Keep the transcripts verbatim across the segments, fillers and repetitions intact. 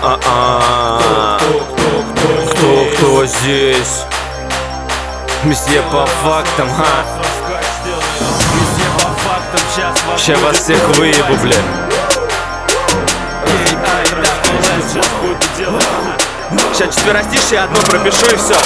А-а-а. Кто, кто здесь? Месье по фактам, ха. Ща вас всех выебу, бля. Ща четверостишье одно пропишу и все.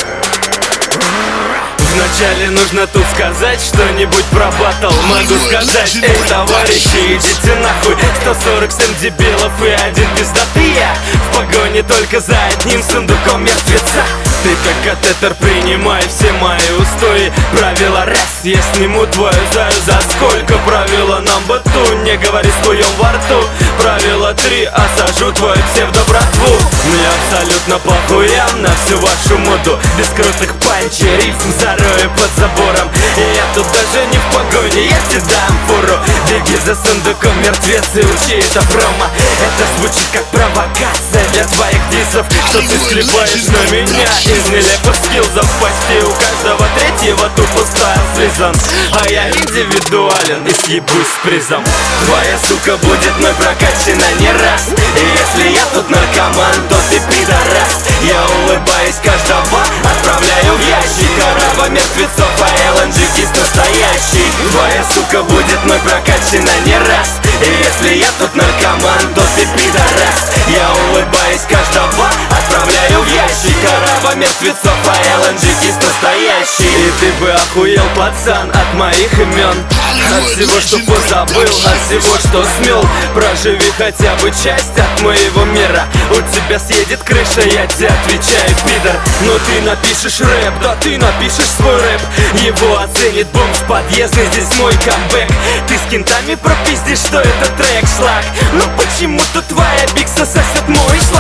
Вначале нужно тут сказать что-нибудь про баттл. Могу сказать: эй, товарищи, идите нахуй. Сто сорок семь дебилов и один пиздатый я в погоне только за одним сундуком мертвеца. Ты как катетер, принимай все мои устои. Правило раз, я сниму твою заю. За сколько? Правило number two, не говори с хуем во рту. Правило три, осажу твою псевдобратву. Мне абсолютно похуям на всю вашу моду. Без крутых панчей, рифм зарою под забором. И я тут даже не в погоне, я тебе дам фуру. Беги за сундуком, мертвец, и учи это промо. Это звучит как провокация для твоих дисов, что ты склепаешь на меня из нелепых скиллзов. Почти у каждого третьего тупо стайл слизан, а я индивидуален и съебусь с призом. Твоя сука будет мой прокачана не раз. И если я тут наркоман, то ты пидорас. Я улыбаюсь каждого, отправляю в ящик. Арава мертвецов, а эл эн джи кист настоящий. Твоя сука будет мой прокачана не раз. И если я тут наркоман, то ты пидорас. Я улыбаюсь каждого, отправляю в ящик. Арава мертвецов, а эл эн джи кист настоящий. И ты бы охуел, пацан, от моих имен, от всего, что позабыл, от всего, что смел. Проживи хотя бы часть от моего мира. У тебя съедет крыша, я тебе отвечаю, пидор. Но ты напишешь рэп, да ты напишешь свой рэп. Его оценит бомж подъездный, здесь мой камбэк. Ты с кентами пропиздишь, что это трек шлак. Но почему-то твоя бикса сосет мой